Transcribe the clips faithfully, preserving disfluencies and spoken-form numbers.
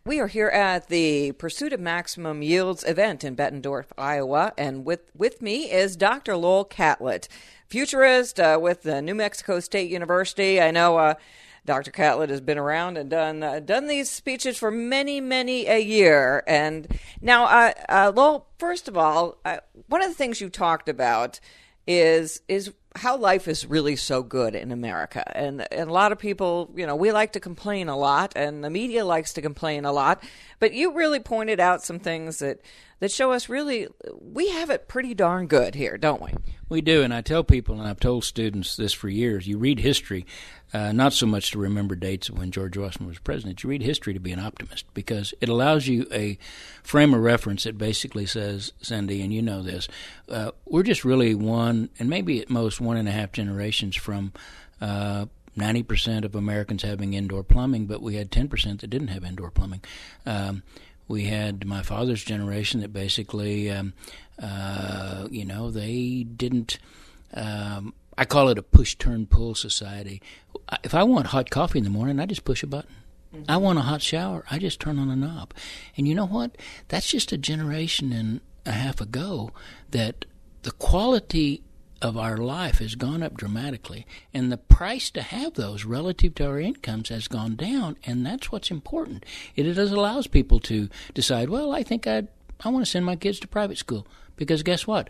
We are here at the Pursuit of Maximum Yields event in Bettendorf, Iowa, and with, with me is Doctor Lowell Catlett, futurist uh, with the New Mexico State University. I know uh, Doctor Catlett has been around and done uh, done these speeches for many, many a year. And now, uh, uh, Lowell, first of all, uh, one of the things you talked about is is how life is really so good in America. And, and a lot of people, you know, we like to complain a lot, and the media likes to complain a lot. But you really pointed out some things that, that show us really we have it pretty darn good here, don't we? We do, and I tell people, and I've told students this for years, you read history, uh, not so much to remember dates of when George Washington was president. You read history to be an optimist because it allows you a frame of reference that basically says, Cindy, and you know this, uh, we're just really one, and maybe at most one and a half generations from uh, ninety percent of Americans having indoor plumbing, but we had ten percent that didn't have indoor plumbing. Um, we had my father's generation that basically, um, uh, you know, they didn't um, – I call it a push-turn-pull society. If I want hot coffee in the morning, I just push a button. Mm-hmm. I want a hot shower, I just turn on a knob. And you know what? That's just a generation and a half ago that the quality of our life has gone up dramatically, and the price to have those relative to our incomes has gone down, and that's what's important. It, it allows people to decide, well, I think I'd, I want to send my kids to private school because guess what?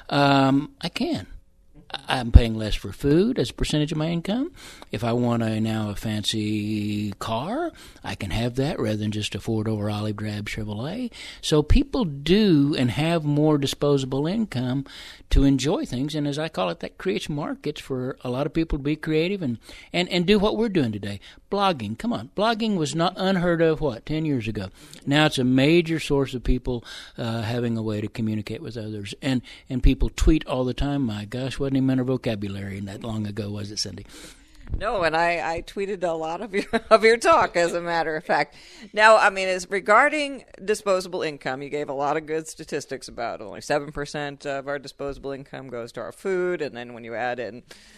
Um, I can. I'm paying less for food as a percentage of my income. If I want a now a fancy car, I can have that rather than just a four-door olive drab Chevrolet. So people do and have more disposable income to enjoy things, and as I call it, that creates markets for a lot of people to be creative and, and, and do what we're doing today. Blogging, come on. Blogging was not unheard of, what, ten years ago. Now it's a major source of people uh, having a way to communicate with others. And, and people tweet all the time. My gosh, wasn't even our vocabulary that long ago, was it, Cindy? No, and I, I tweeted a lot of your of your talk, as a matter of fact. Now, I mean, as regarding disposable income, you gave a lot of good statistics about only seven percent of our disposable income goes to our food, and then when you add in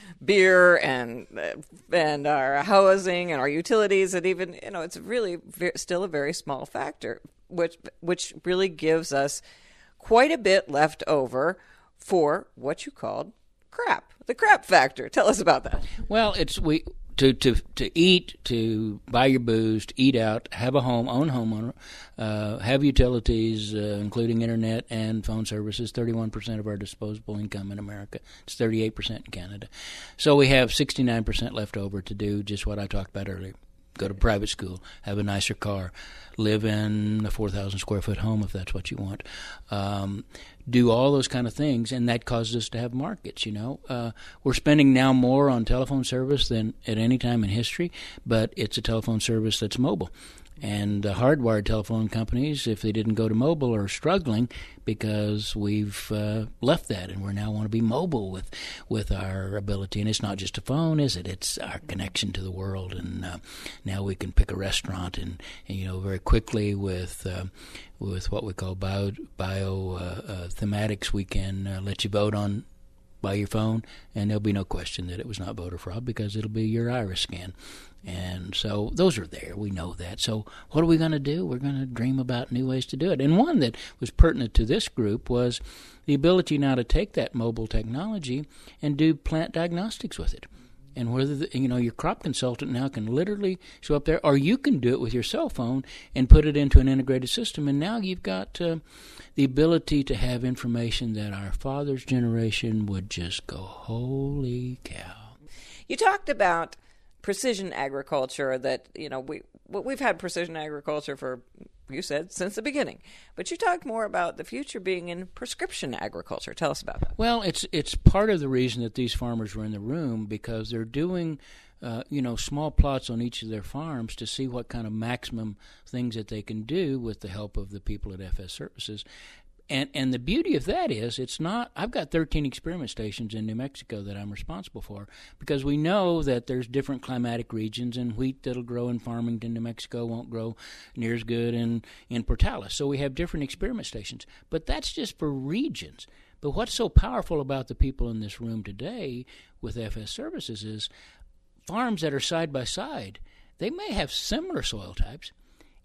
beer and and our housing and our utilities, and even, you know, it's really ve- still a very small factor, which which really gives us quite a bit left over for what you called crap, the crap factor. Tell us about that. Well, it's we to to to eat, to buy your booze, to eat out, have a home, own homeowner, uh, have utilities, uh, including internet and phone services. Thirty-one percent of our disposable income in America. It's thirty-eight percent in Canada. So we have sixty-nine percent left over to do just what I talked about earlier. Go to private school, have a nicer car, live in a four thousand square foot home if that's what you want. Um, do all those kind of things, and that causes us to have markets, you know. Uh, we're spending now more on telephone service than at any time in history, but it's a telephone service that's mobile. And the hardwired telephone companies, if they didn't go to mobile, are struggling because we've uh, left that, and we now want to be mobile with with our ability. And it's not just a phone, is it? It's our connection to the world. And uh, now we can pick a restaurant, and, and you know, very quickly with uh, with what we call bio bio uh, uh, thematics, we can uh, let you vote on by your phone, and there'll be no question that it was not voter fraud because it'll be your iris scan. And so those are there. We know that. So what are we going to do? We're going to dream about new ways to do it. And one that was pertinent to this group was the ability now to take that mobile technology and do plant diagnostics with it. And whether, the, you know, your crop consultant now can literally show up there, or you can do it with your cell phone and put it into an integrated system. And now you've got uh, the ability to have information that our father's generation would just go, holy cow. You talked about precision agriculture, that, you know, we we've had precision agriculture for, you said, since the beginning. But you talked more about the future being in prescription agriculture. Tell us about that. Well, it's it's part of the reason that these farmers were in the room, because they're doing, uh, you know, small plots on each of their farms to see what kind of maximum things that they can do with the help of the people at F S Services. And and the beauty of that is it's not – I've got thirteen experiment stations in New Mexico that I'm responsible for, because we know that there's different climatic regions, and wheat that'll grow in Farmington, New Mexico won't grow near as good in, in Portales. So we have different experiment stations. But that's just for regions. But what's so powerful about the people in this room today with F S Services is farms that are side by side, they may have similar soil types,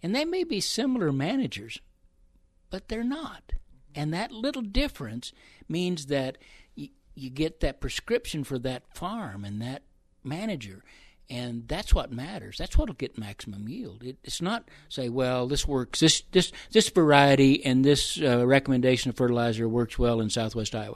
And they may be similar managers, but they're not. And that little difference means that you, you get that prescription for that farm and that manager. And that's what matters. That's what will get maximum yield. It, it's not say, well, this works, this this this variety and this uh, recommendation of fertilizer works well in southwest Iowa.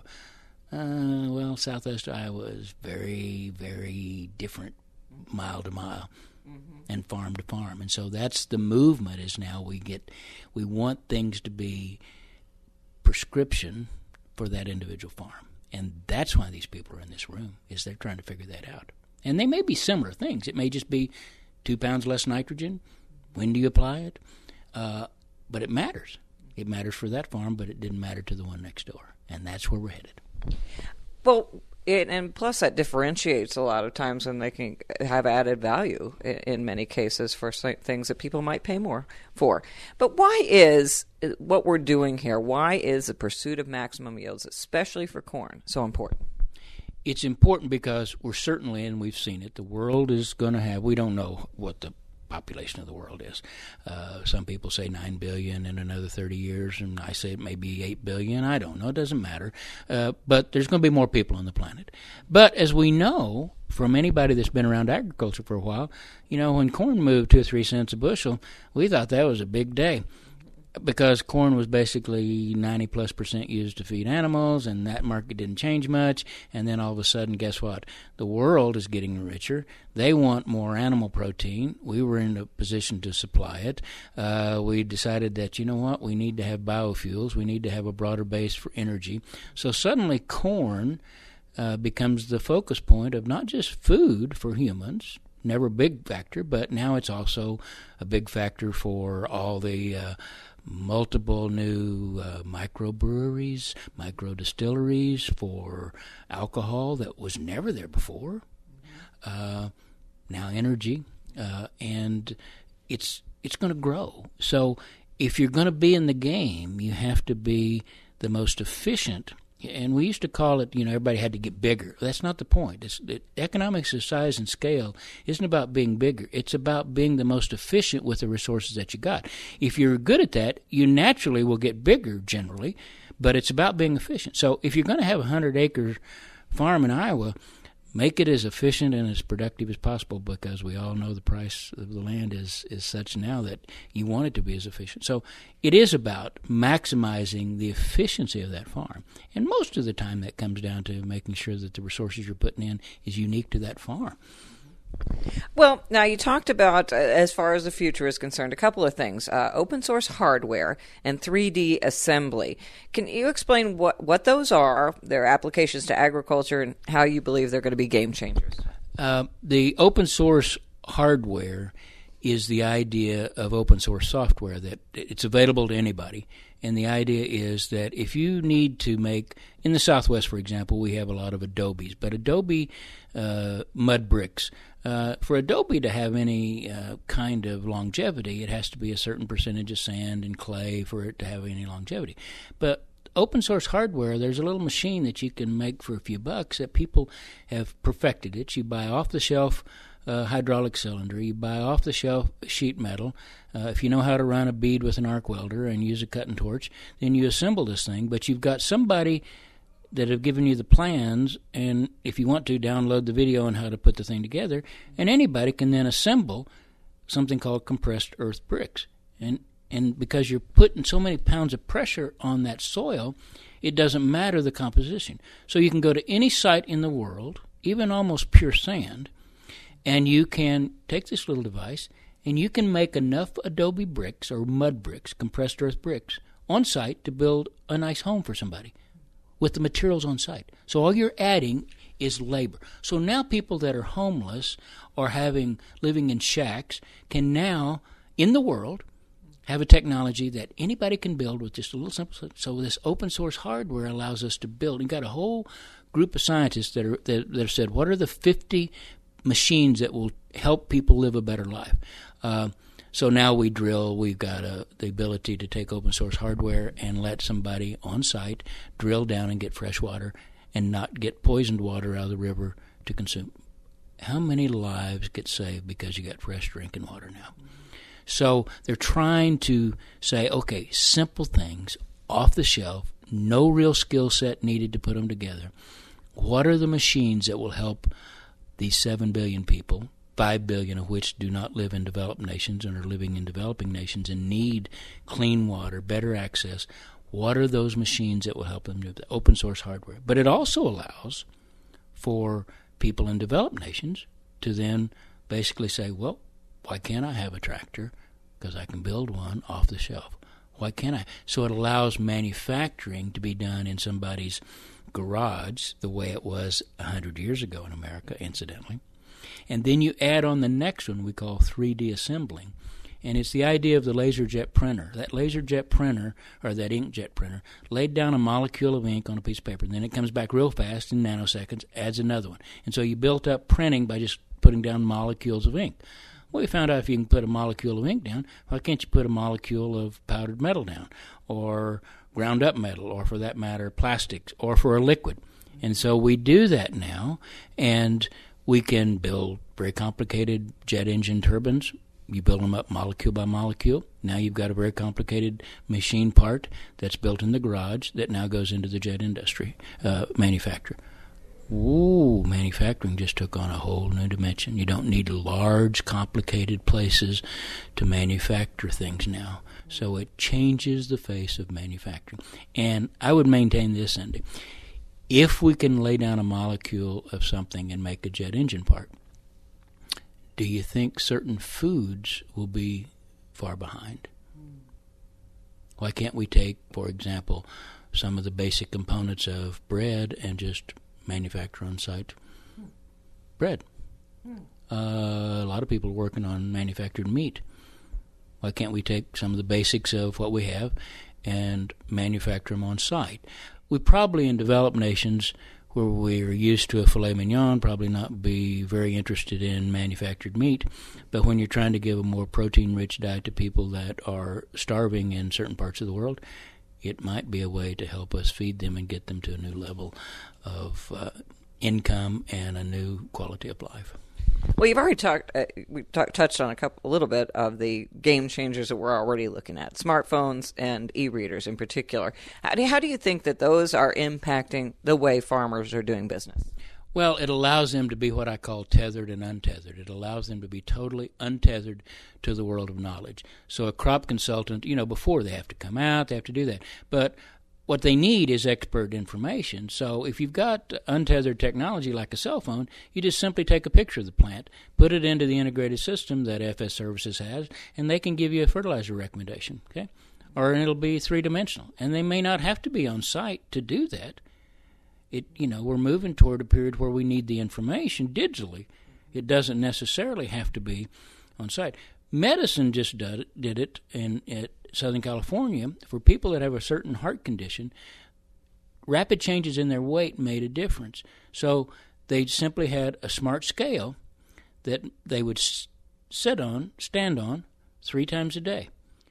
Uh, well, southwest Iowa is very, very different mile to mile. Mm-hmm. And farm to farm. And so that's the movement is now we get, we want things to be prescription for that individual farm. And that's why these people are in this room, is they're trying to figure that out. And they may be similar things. It may just be two pounds less nitrogen. When do you apply it? Uh, but it matters. It matters for that farm, but it didn't matter to the one next door. And that's where we're headed. Well, It, and plus, that differentiates a lot of times, and they can have added value in, in many cases for things that people might pay more for. But why is what we're doing here, why is the pursuit of maximum yields, especially for corn, so important? It's important because we're certainly, and we've seen it, the world is going to have, we don't know what the population of the world is. Uh, some people say nine billion in another thirty years, and I say it may be eight billion. I don't know. It doesn't matter. Uh, but there's going to be more people on the planet. But as we know from anybody that's been around agriculture for a while, you know, when corn moved two or three cents a bushel, we thought that was a big day, because corn was basically ninety plus percent used to feed animals, and that market didn't change much. And then all of a sudden, guess what? The world is getting richer. They want more animal protein. We were in a position to supply it. Uh, we decided that, you know what, we need to have biofuels. We need to have a broader base for energy. So suddenly corn uh, becomes the focus point of not just food for humans, never a big factor, but now it's also a big factor for all the uh, multiple new uh, microbreweries, microdistilleries for alcohol that was never there before. Uh, now energy, uh, and it's it's going to grow. So if you're going to be in the game, you have to be the most efficient. And we used to call it, you know, everybody had to get bigger. That's not the point. It's, it, economics of size and scale isn't about being bigger. It's about being the most efficient with the resources that you got. If you're good at that, you naturally will get bigger generally, but it's about being efficient. So if you're going to have a one hundred acre farm in Iowa, make it as efficient and as productive as possible, because we all know the price of the land is, is such now that you want it to be as efficient. So it is about maximizing the efficiency of that farm. And most of the time that comes down to making sure that the resources you're putting in is unique to that farm. Well, now you talked about, uh, as far as the future is concerned, a couple of things, uh, open source hardware and three D assembly. Can you explain what, what those are, their applications to agriculture, and how you believe they're going to be game changers? Uh, the open source hardware is the idea of open source software, that it's available to anybody. And the idea is that if you need to make, in the Southwest, for example, we have a lot of Adobes, but Adobe uh, mud bricks, uh, for Adobe to have any uh, kind of longevity, it has to be a certain percentage of sand and clay for it to have any longevity. But open source hardware, there's a little machine that you can make for a few bucks that people have perfected it. You buy off-the-shelf uh, hydraulic cylinder, you buy off-the-shelf sheet metal. Uh, if you know how to run a bead with an arc welder and use a cutting torch, then you assemble this thing. But you've got somebody that have given you the plans, and if you want to, download the video on how to put the thing together, and anybody can then assemble something called compressed earth bricks. And and because you're putting so many pounds of pressure on that soil, it doesn't matter the composition. So you can go to any site in the world, even almost pure sand, and you can take this little device, and you can make enough Adobe bricks or mud bricks, compressed earth bricks, on site to build a nice home for somebody with the materials on site. So all you're adding is labor. So now people that are homeless or having living in shacks can now, in the world, have a technology that anybody can build with just a little simple. So this open source hardware allows us to build. You've got a whole group of scientists that are that, that have said, what are the fifty machines that will help people live a better life? Uh, so now we drill. We've got a, the ability to take open source hardware and let somebody on site drill down and get fresh water and not get poisoned water out of the river to consume. How many lives get saved because you got fresh drinking water now? So they're trying to say, okay, simple things, off the shelf, no real skill set needed to put them together. What are the machines that will help these seven billion people, five billion of which do not live in developed nations and are living in developing nations and need clean water, better access? What are those machines that will help them do the open source hardware? But it also allows for people in developed nations to then basically say, well, why can't I have a tractor? Because I can build one off the shelf. Why can't I? So it allows manufacturing to be done in somebody's garage the way it was one hundred years ago in America, incidentally. And then you add on the next one we call three D assembling. And it's the idea of the LaserJet printer. That LaserJet printer, or that inkjet printer, laid down a molecule of ink on a piece of paper, and then it comes back real fast in nanoseconds, adds another one. And so you built up printing by just putting down molecules of ink. Well, we found out if you can put a molecule of ink down, why can't you put a molecule of powdered metal down, or ground up metal, or for that matter, plastics, or for a liquid? And so we do that now, and we can build very complicated jet engine turbines. You build them up molecule by molecule. Now you've got a very complicated machine part that's built in the garage that now goes into the jet industry uh, manufacturer. Ooh, manufacturing just took on a whole new dimension. You don't need large, complicated places to manufacture things now. So it changes the face of manufacturing. And I would maintain this, Cindy. If we can lay down a molecule of something and make a jet engine part, do you think certain foods will be far behind? Why can't we take, for example, some of the basic components of bread and just manufacture on site bread? Uh, a lot of people are working on manufactured meat. Why can't we take some of the basics of what we have and manufacture them on site? We probably, in developed nations where we're used to a filet mignon, probably not be very interested in manufactured meat. But when you're trying to give a more protein-rich diet to people that are starving in certain parts of the world, it might be a way to help us feed them and get them to a new level of uh, income and a new quality of life. Well, you've already talked. Uh, we talk, touched on a couple, a little bit of the game changers that we're already looking at: smartphones and e-readers in particular. How do, how do you think that those are impacting the way farmers are doing business? Well, it allows them to be what I call tethered and untethered. It allows them to be totally untethered to the world of knowledge. So a crop consultant, you know, before they have to come out, they have to do that. But what they need is expert information. So if you've got untethered technology like a cell phone, you just simply take a picture of the plant, put it into the integrated system that F S Services has, and they can give you a fertilizer recommendation, okay? Or it'll be three-dimensional. And they may not have to be on site to do that. It, you know, we're moving toward a period where we need the information digitally. It doesn't necessarily have to be on site. Medicine just did it, did it in at Southern California. For people that have a certain heart condition, rapid changes in their weight made a difference. So they simply had a smart scale that they would s- sit on, stand on, three times a day.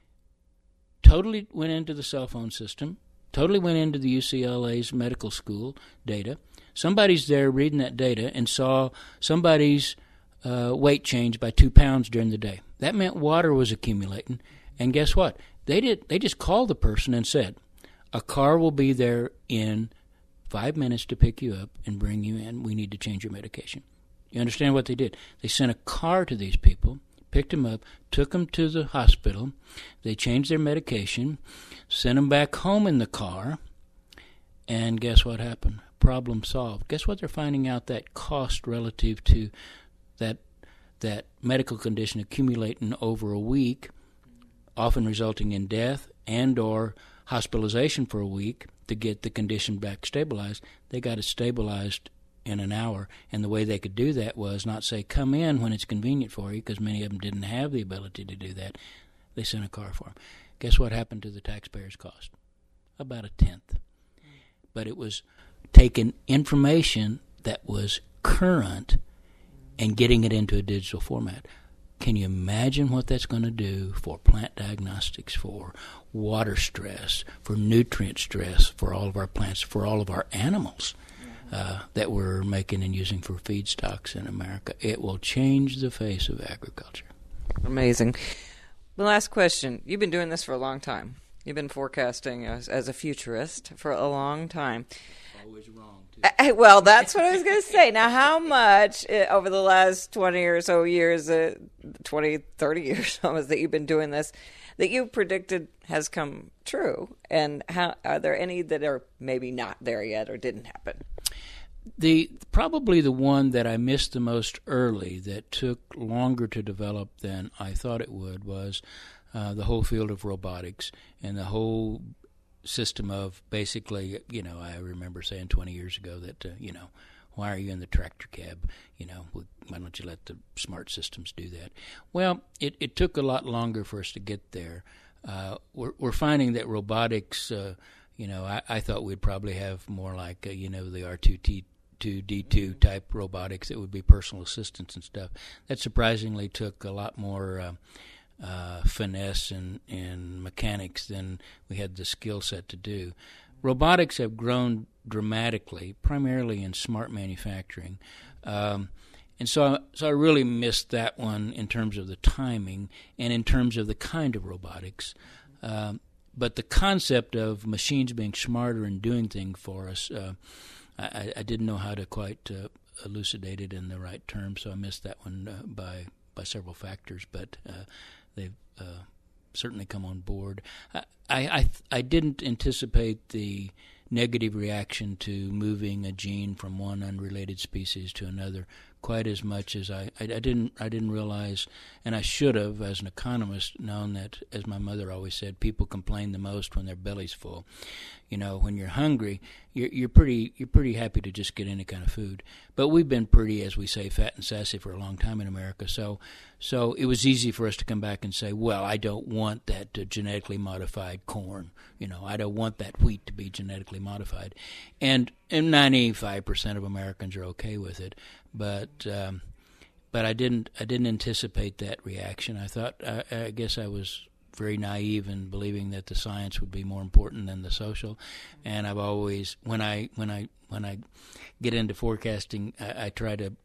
Totally went into the cell phone system, totally went into the U C L A's medical school data. Somebody's there reading that data and saw somebody's uh, weight change by two pounds during the day. That meant water was accumulating. And guess what? They did. They just called the person and said, a car will be there in five minutes to pick you up and bring you in. We need to change your medication. You understand what they did? They sent a car to these people, picked them up, took them to the hospital. They changed their medication, sent them back home in the car, and guess what happened? Problem solved. Guess what they're finding out? That cost relative to that that medical condition accumulating over a week, often resulting in death and or hospitalization for a week to get the condition back stabilized. They got it stabilized in an hour, and the way they could do that was not say, come in when it's convenient for you, because many of them didn't have the ability to do that. They sent a car for them. Guess what happened to the taxpayers' cost? About a tenth. But it was taking information that was current and getting it into a digital format. Can you imagine what that's going to do for plant diagnostics, for water stress, for nutrient stress, for all of our plants, for all of our animals uh, that we're making and using for feedstocks in America? It will change the face of agriculture. Amazing. The last question. You've been doing this for a long time. You've been forecasting as, as a futurist for a long time. Always wrong, too. I, well, that's what I was going to say. Now, how much uh, over the last twenty or so years, uh, twenty, thirty years almost, that you've been doing this, that you predicted has come true? And how are there any that are maybe not there yet or didn't happen? The probably the one that I missed the most early, that took longer to develop than I thought it would, was uh, the whole field of robotics and the whole system of basically, you know, I remember saying twenty years ago that, uh, you know, why are you in the tractor cab? You know, why don't you let the smart systems do that? Well, it, it took a lot longer for us to get there. Uh, we're, we're finding that robotics, uh, you know, I, I thought we'd probably have more like, uh, you know, the R two D two type robotics that would be personal assistants and stuff. That surprisingly took a lot more uh, uh, finesse and, and mechanics than we had the skill set to do. Robotics have grown dramatically, primarily in smart manufacturing. Um, and so, so I really missed that one in terms of the timing and in terms of the kind of robotics. Um, but the concept of machines being smarter and doing things for us, uh, I, I didn't know how to quite uh, elucidate it in the right terms, so I missed that one uh, by by several factors. But uh, they've uh, certainly come on board. I, I I didn't anticipate the negative reaction to moving a gene from one unrelated species to another quite as much as I, I, I didn't I didn't realize, and I should have, as an economist, known that, as my mother always said, people complain the most when their belly's full. You know, when you're hungry, you're, you're pretty you're pretty happy to just get any kind of food. But we've been pretty, as we say, fat and sassy for a long time in America. So so it was easy for us to come back and say, well, I don't want that uh, genetically modified corn. You know, I don't want that wheat to be genetically modified. And and ninety-five percent of Americans are okay with it. But um, but I didn't I didn't anticipate that reaction. I thought I, I guess I was very naive in believing that the science would be more important than the social. And I've always when I when I when I get into forecasting, I, I try to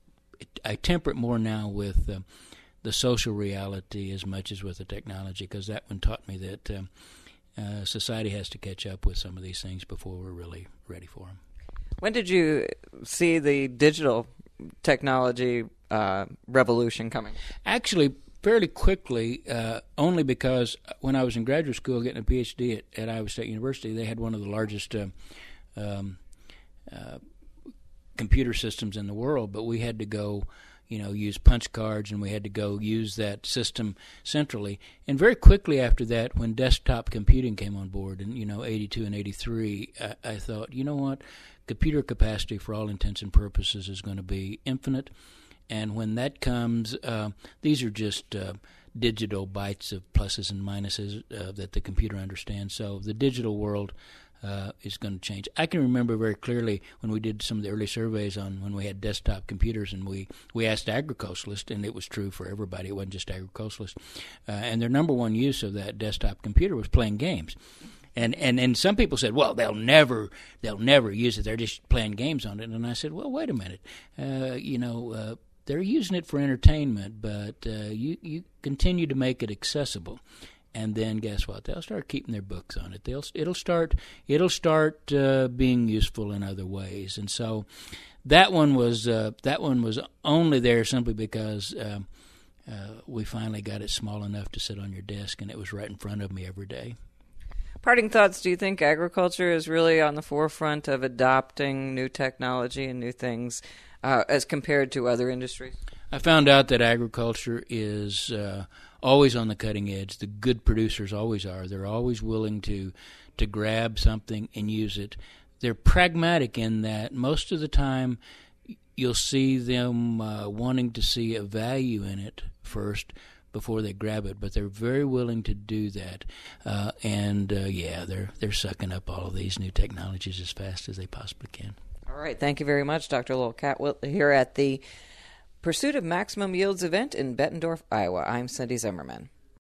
I temper it more now with uh, the social reality as much as with the technology, because that one taught me that um, uh, society has to catch up with some of these things before we're really ready for them. When did you see the digital technology uh, revolution coming? Actually, fairly quickly, uh, only because when I was in graduate school getting a P H D at, at Iowa State University, they had one of the largest uh, um, uh, computer systems in the world, but we had to go, you know, use punch cards, and we had to go use that system centrally. And very quickly after that, when desktop computing came on board in, you know, eighty-two and eighty-three, I, I thought, you know what, computer capacity for all intents and purposes is going to be infinite. And when that comes, uh, these are just uh, digital bytes of pluses and minuses uh, that the computer understands. So the digital world uh, is going to change. I can remember very clearly when we did some of the early surveys on when we had desktop computers, and we, we asked agriculturalists, and it was true for everybody. It wasn't just agriculturalists. Uh, and their number one use of that desktop computer was playing games. And, and and some people said, well, they'll never they'll never use it. They're just playing games on it. And I said, well, wait a minute. Uh, you know, uh, they're using it for entertainment, but uh, you you continue to make it accessible, and then guess what? They'll start keeping their books on it. They'll it'll start it'll start uh, being useful in other ways. And so that one was uh, that one was only there simply because uh, uh, we finally got it small enough to sit on your desk, and it was right in front of me every day. Parting thoughts, do you think agriculture is really on the forefront of adopting new technology and new things uh, as compared to other industries? I found out that agriculture is uh, always on the cutting edge. The good producers always are. They're always willing to, to grab something and use it. They're pragmatic in that most of the time you'll see them uh, wanting to see a value in it first before they grab it, but they're very willing to do that. Uh, and, uh, yeah, they're they're sucking up all of these new technologies as fast as they possibly can. All right. Thank you very much, Doctor Lowell Catlett, here at the Pursuit of Maximum Yields event in Bettendorf, Iowa. I'm Cindy Zimmerman.